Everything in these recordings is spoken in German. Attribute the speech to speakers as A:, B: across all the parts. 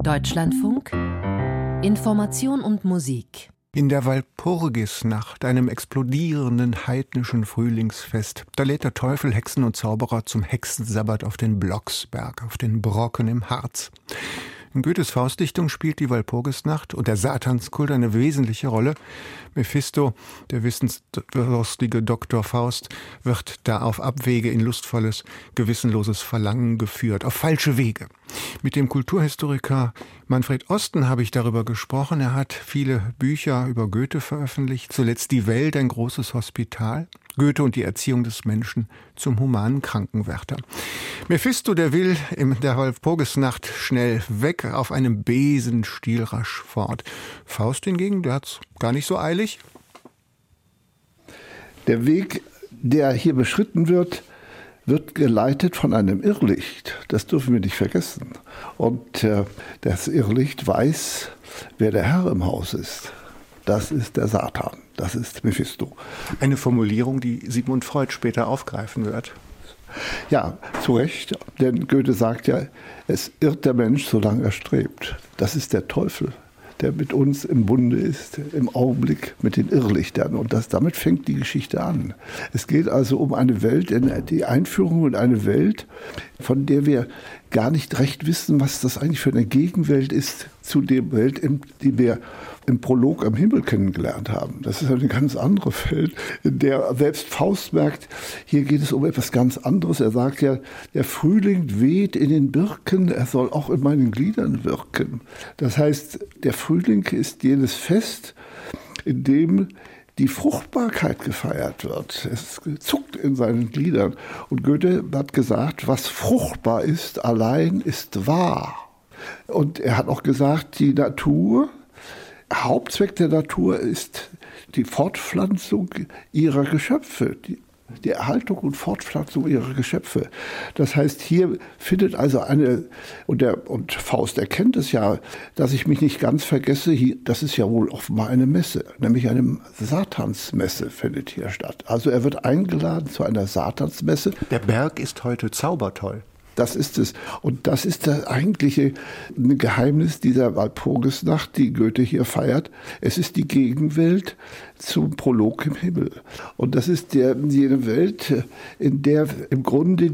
A: Deutschlandfunk Information und Musik.
B: In der Walpurgisnacht, einem explodierenden heidnischen Frühlingsfest, da lädt der Teufel Hexen und Zauberer zum Hexensabbat auf den Blocksberg, auf den Brocken im Harz. In Goethes Faustdichtung spielt die Walpurgisnacht und der Satanskult eine wesentliche Rolle. Mephisto, der wissensdurstige Dr. Faust, wird da auf Abwege in lustvolles, gewissenloses Verlangen geführt, auf falsche Wege. Mit dem Kulturhistoriker Manfred Osten habe ich darüber gesprochen. Er hat viele Bücher über Goethe veröffentlicht, zuletzt Die Welt, ein großes Hospital. Goethe und die Erziehung des Menschen zum humanen Krankenwärter. Mephisto, der will in der Walpurgisnacht schnell weg, auf einem Besen stielrasch fort. Faust hingegen, der hat's gar nicht so eilig.
C: Der Weg, der hier beschritten wird geleitet von einem Irrlicht. Das dürfen wir nicht vergessen. Und das Irrlicht weiß, wer der Herr im Haus ist. Das ist der Satan, das ist Mephisto.
B: Eine Formulierung, die Sigmund Freud später aufgreifen wird.
C: Ja, zu Recht, denn Goethe sagt ja, es irrt der Mensch, solange er strebt. Das ist der Teufel, der mit uns im Bunde ist, im Augenblick mit den Irrlichtern. Und damit fängt die Geschichte an. Es geht also um eine Welt, die Einführung in eine Welt, von der wir gar nicht recht wissen, was das eigentlich für eine Gegenwelt ist zu der Welt, die wir im Prolog am Himmel kennengelernt haben. Das ist eine ganz andere Welt, in der selbst Faust merkt, hier geht es um etwas ganz anderes. Er sagt ja, der Frühling weht in den Birken, er soll auch in meinen Gliedern wirken. Das heißt, der Frühling ist jenes Fest, in dem die Fruchtbarkeit gefeiert wird. Es zuckt in seinen Gliedern. Und Goethe hat gesagt, was fruchtbar ist, allein ist wahr. Und er hat auch gesagt, die Natur, Hauptzweck der Natur ist die Fortpflanzung ihrer Geschöpfe, die Erhaltung und Fortpflanzung ihrer Geschöpfe. Das heißt, hier findet also und Faust erkennt es ja, dass ich mich nicht ganz vergesse, das ist ja wohl offenbar eine Messe, nämlich eine Satansmesse findet hier statt. Also er wird eingeladen zu einer Satansmesse.
B: Der Berg ist heute zaubertoll.
C: Das ist es. Und das ist das eigentliche Geheimnis dieser Walpurgisnacht, die Goethe hier feiert. Es ist die Gegenwelt zum Prolog im Himmel. Und das ist jene Welt, in der im Grunde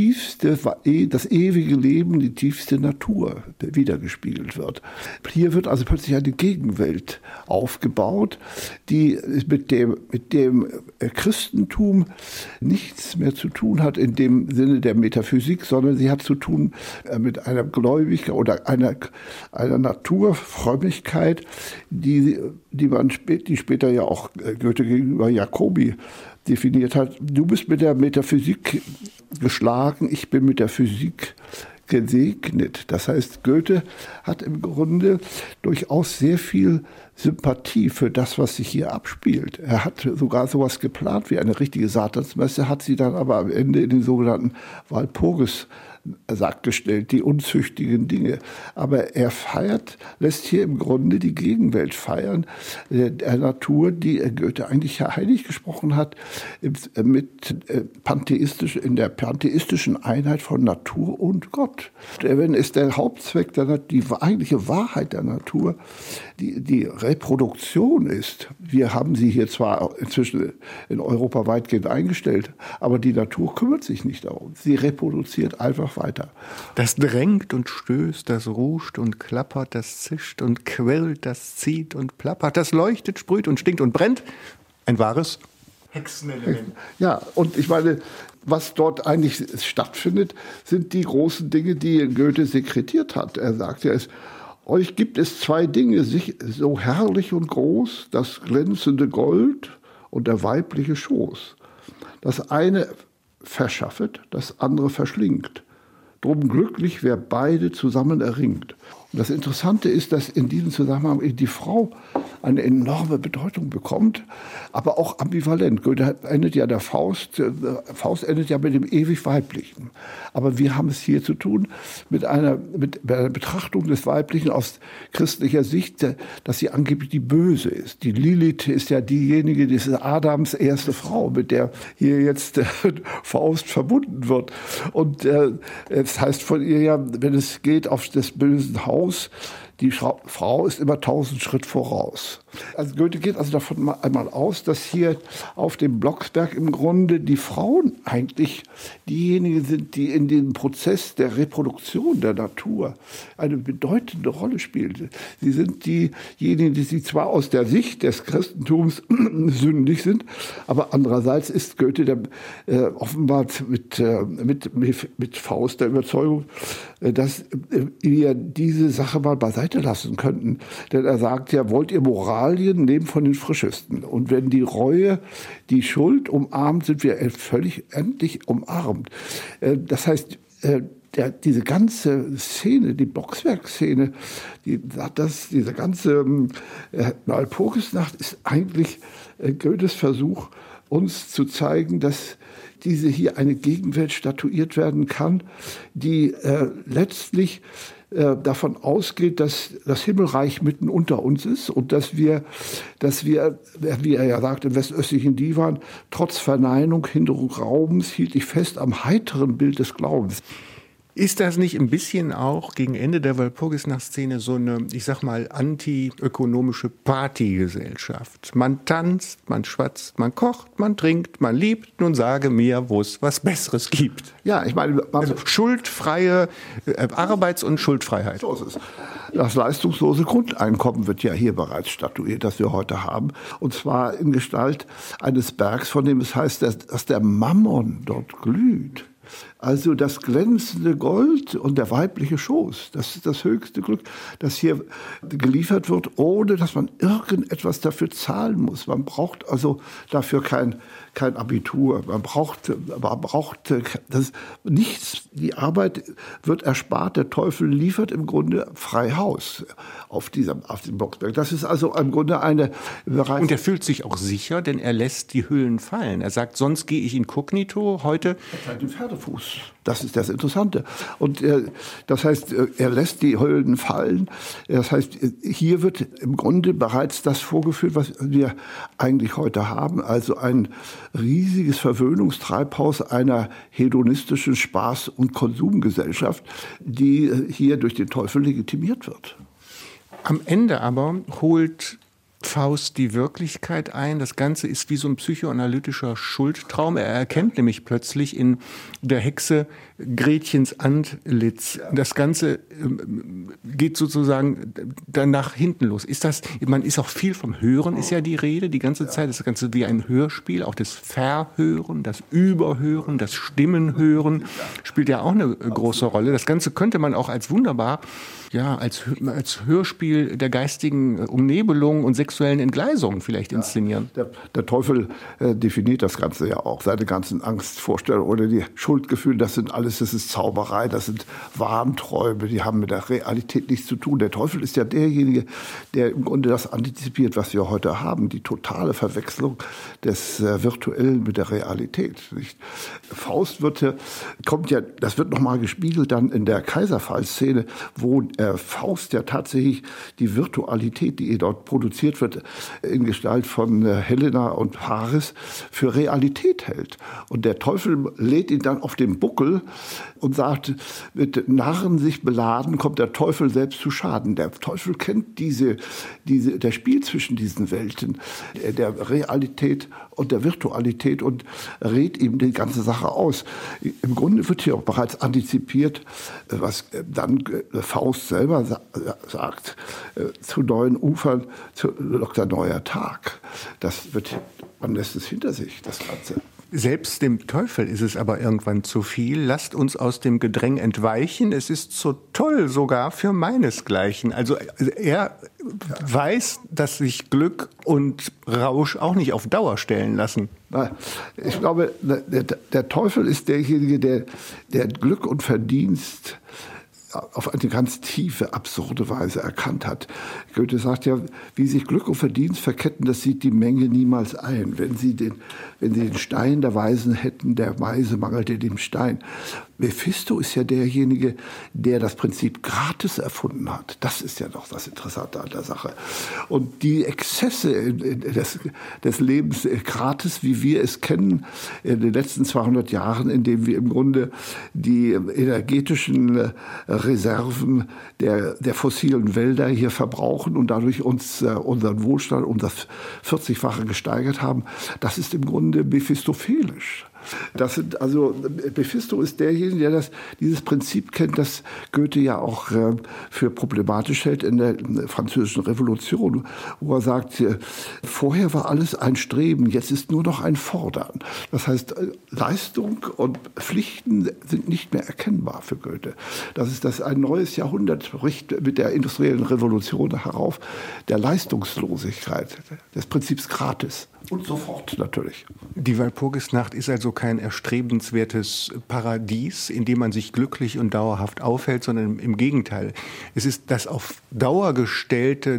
C: das ewige Leben, die tiefste Natur wiedergespiegelt wird. Hier wird also plötzlich eine Gegenwelt aufgebaut, die mit dem Christentum nichts mehr zu tun hat in dem Sinne der Metaphysik, sondern sie hat zu tun mit einer Gläubigkeit oder einer Naturfrömmigkeit, die später ja auch Goethe gegenüber Jacobi definiert hat. Du bist mit der Metaphysik geschlagen, ich bin mit der Physik gesegnet. Das heißt, Goethe hat im Grunde durchaus sehr viel Sympathie für das, was sich hier abspielt. Er hat sogar sowas geplant wie eine richtige Satansmesse, hat sie dann aber am Ende in den sogenannten Walpurgissack gestellt, die unzüchtigen Dinge. Aber er lässt hier im Grunde die Gegenwelt feiern, der Natur, die Goethe eigentlich heilig gesprochen hat, in der pantheistischen Einheit von Natur und Gott. Wenn es der Hauptzweck, die eigentliche Wahrheit der Natur, die Reproduktion ist. Wir haben sie hier zwar inzwischen in Europa weitgehend eingestellt, aber die Natur kümmert sich nicht darum. Sie reproduziert einfach weiter.
B: Das drängt und stößt, das ruscht und klappert, das zischt und quirlt, das zieht und plappert, das leuchtet, sprüht und stinkt und brennt. Ein wahres Hexenelement.
C: Ja, und ich meine, was dort eigentlich stattfindet, sind die großen Dinge, die Goethe sekretiert hat. Er sagt ja, euch gibt es zwei Dinge, so herrlich und groß, das glänzende Gold und der weibliche Schoß. Das eine verschaffet, das andere verschlingt. Drum glücklich, wer beide zusammen erringt. Und das Interessante ist, dass in diesem Zusammenhang die Frau eine enorme Bedeutung bekommt, aber auch ambivalent. Goethe endet ja Faust endet ja mit dem ewig Weiblichen. Aber wir haben es hier zu tun mit einer Betrachtung des Weiblichen aus christlicher Sicht, dass sie angeblich die Böse ist. Die Lilith ist ja diejenige, die ist Adams erste Frau, mit der hier jetzt Faust verbunden wird. Und es heißt von ihr ja, wenn es geht auf des bösen Haus, Haus, die Frau ist immer 1000 Schritt voraus. Also Goethe geht also davon einmal aus, dass hier auf dem Blocksberg im Grunde die Frauen eigentlich diejenigen sind, die in dem Prozess der Reproduktion der Natur eine bedeutende Rolle spielen. Sie sind diejenigen, die zwar aus der Sicht des Christentums sündig sind, aber andererseits ist Goethe offenbar mit Faust der Überzeugung, dass wir diese Sache mal beiseite lassen könnten. Denn er sagt ja, wollt ihr Moralien, nehmt von den Frischesten. Und wenn die Reue die Schuld umarmt, sind wir völlig endlich umarmt. Das heißt, diese ganze Szene, die Blocksberg-Szene, diese ganze Walpurgisnacht ist eigentlich Goethes Versuch, uns zu zeigen, dass diese hier eine Gegenwelt statuiert werden kann, die letztlich davon ausgeht, dass das Himmelreich mitten unter uns ist und dass wir, wie er ja sagt, im westöstlichen Divan, trotz Verneinung, Hinderung Raums, hielt ich fest am heiteren Bild des Glaubens.
B: Ist das nicht ein bisschen auch gegen Ende der Walpurgisnachtsszene so eine, ich sag mal, antiökonomische Partygesellschaft? Man tanzt, man schwatzt, man kocht, man trinkt, man liebt, nun sage mir, wo es was Besseres gibt.
C: Ja, ich meine,
B: also schuldfreie Arbeits- und Schuldfreiheit.
C: So ist es. Das leistungslose Grundeinkommen wird ja hier bereits statuiert, das wir heute haben. Und zwar in Gestalt eines Bergs, von dem es heißt, dass der Mammon dort glüht. Also das glänzende Gold und der weibliche Schoß, das ist das höchste Glück, das hier geliefert wird, ohne dass man irgendetwas dafür zahlen muss. Man braucht also dafür kein Abitur, man braucht das nichts. Die Arbeit wird erspart, der Teufel liefert im Grunde frei Haus auf dem Blocksberg. Das ist also im Grunde eine Bereich.
B: Und er fühlt sich auch sicher, denn er lässt die Hüllen fallen. Er sagt, sonst gehe ich inkognito, heute.
C: Er zeigt den Pferdefuß. Das ist das Interessante. Und das heißt, er lässt die Hüllen fallen. Das heißt, hier wird im Grunde bereits das vorgeführt, was wir eigentlich heute haben. Also ein riesiges Verwöhnungstreibhaus einer hedonistischen Spaß- und Konsumgesellschaft, die hier durch den Teufel legitimiert wird.
B: Am Ende aber holt Faust die Wirklichkeit ein. Das Ganze ist wie so ein psychoanalytischer Schuldtraum. Er erkennt nämlich plötzlich in der Hexe Gretchens Antlitz. Das Ganze geht sozusagen dann nach hinten los. Man ist auch viel vom Hören, ist ja die Rede, die ganze Zeit. Das Ganze wie ein Hörspiel, auch das Verhören, das Überhören, das Stimmenhören spielt ja auch eine große Rolle. Das Ganze könnte man auch als wunderbar, ja, als Hörspiel der geistigen Umnebelung und sexuellen Entgleisungen vielleicht inszenieren.
C: Der Teufel definiert das Ganze ja auch. Seine ganzen Angstvorstellungen oder die Schuldgefühle, das ist Zauberei, das sind Wahnträume, die haben mit der Realität nichts zu tun. Der Teufel ist ja derjenige, der im Grunde das antizipiert, was wir heute haben, die totale Verwechslung des Virtuellen mit der Realität. Nicht? Faust das wird nochmal gespiegelt dann in der Kaiserfall-Szene, wo Faust ja tatsächlich die Virtualität, die dort produziert wird, in Gestalt von Helena und Paris, für Realität hält. Und der Teufel lädt ihn dann auf den Buckel und sagt, mit Narren sich beladen, kommt der Teufel selbst zu Schaden. Der Teufel kennt der Spiel zwischen diesen Welten, der Realität und der Virtualität, und rät ihm die ganze Sache aus. Im Grunde wird hier auch bereits antizipiert, was dann Faust selber sagt, zu neuen Ufern lockt ein neuer Tag. Man lässt es hinter sich, das Ganze.
B: Selbst dem Teufel ist es aber irgendwann zu viel. Lasst uns aus dem Gedräng entweichen. Es ist so toll sogar für meinesgleichen. Also er weiß, dass sich Glück und Rausch auch nicht auf Dauer stellen lassen.
C: Ich glaube, der Teufel ist derjenige, der Glück und Verdienst auf eine ganz tiefe, absurde Weise erkannt hat. Goethe sagt ja, wie sich Glück und Verdienst verketten, das sieht die Menge niemals ein. Wenn sie den Stein der Weisen hätten, der Weise mangelte dem Stein. Mephisto ist ja derjenige, der das Prinzip gratis erfunden hat. Das ist ja doch das Interessante an der Sache. Und die Exzesse des Lebens gratis, wie wir es kennen, in den letzten 200 Jahren, in dem wir im Grunde die energetischen Reserven der fossilen Wälder hier verbrauchen und dadurch uns unseren Wohlstand um das 40-fache gesteigert haben, das ist im Grunde mephistophelisch. Mephisto ist derjenige, der dieses Prinzip kennt, das Goethe ja auch für problematisch hält in der Französischen Revolution, wo er sagt, vorher war alles ein Streben, jetzt ist nur noch ein Fordern. Das heißt, Leistung und Pflichten sind nicht mehr erkennbar für Goethe. Das ist ein neues Jahrhundert bricht mit der industriellen Revolution herauf, der Leistungslosigkeit, des Prinzips gratis. Und sofort natürlich.
B: Die Walpurgisnacht ist also kein erstrebenswertes Paradies, in dem man sich glücklich und dauerhaft aufhält, sondern im Gegenteil. Es ist der auf Dauer gestellte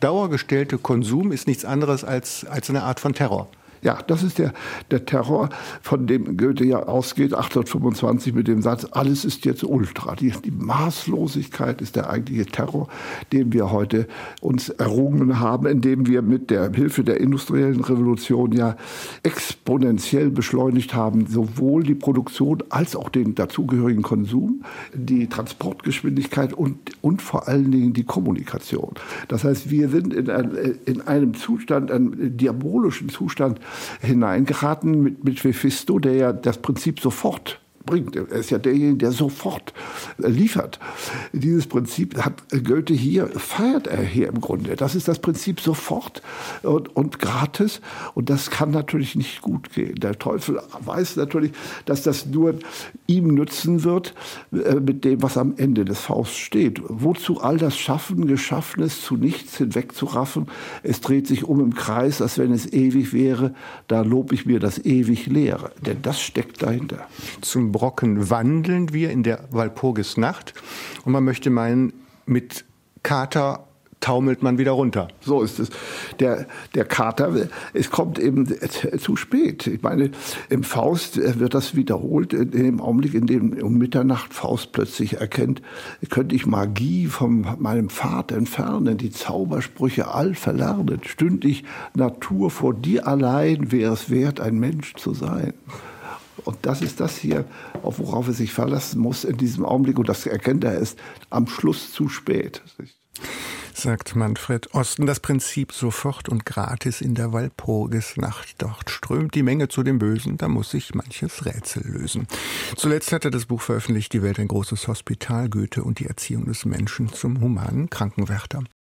B: Konsum ist nichts anderes als eine Art von Terror.
C: Ja, das ist der Terror, von dem Goethe ja ausgeht, 1825 mit dem Satz, alles ist jetzt Ultra. Die Maßlosigkeit ist der eigentliche Terror, den wir heute uns errungen haben, indem wir mit der Hilfe der industriellen Revolution ja exponentiell beschleunigt haben, sowohl die Produktion als auch den dazugehörigen Konsum, die Transportgeschwindigkeit und vor allen Dingen die Kommunikation. Das heißt, wir sind in einem Zustand, einem diabolischen Zustand, hineingeraten mit Mephisto, der ja das Prinzip sofort bringt. Er ist ja derjenige, der sofort liefert. Dieses Prinzip hat Goethe feiert er hier im Grunde. Das ist das Prinzip sofort und gratis. Und das kann natürlich nicht gut gehen. Der Teufel weiß natürlich, dass das nur ihm nützen wird mit dem, was am Ende des Fausts steht. Wozu all das Schaffen, Geschaffenes zu nichts hinwegzuraffen? Es dreht sich im Kreis, als wenn es ewig wäre. Da lob ich mir das ewig Leere. Denn das steckt dahinter.
B: Zum Brocken wandeln wir in der Walpurgisnacht und man möchte meinen, mit Kater taumelt man wieder runter.
C: So ist es. Der Kater, es kommt eben zu spät. Ich meine, im Faust wird das wiederholt, in dem Augenblick, in dem um Mitternacht Faust plötzlich erkennt, könnte ich Magie von meinem Pfad entfernen, die Zaubersprüche all verlernen, stünd ich Natur vor dir allein, wäre es wert, ein Mensch zu sein. Und das ist das hier, worauf er sich verlassen muss in diesem Augenblick. Und das erkennt er erst am Schluss zu spät.
B: Sagt Manfred Osten, das Prinzip sofort und gratis in der Walpurgisnacht. Dort strömt die Menge zu dem Bösen, da muss sich manches Rätsel lösen. Zuletzt hat er das Buch veröffentlicht, Die Welt ein großes Hospital, Goethe und die Erziehung des Menschen zum humanen Krankenwärter.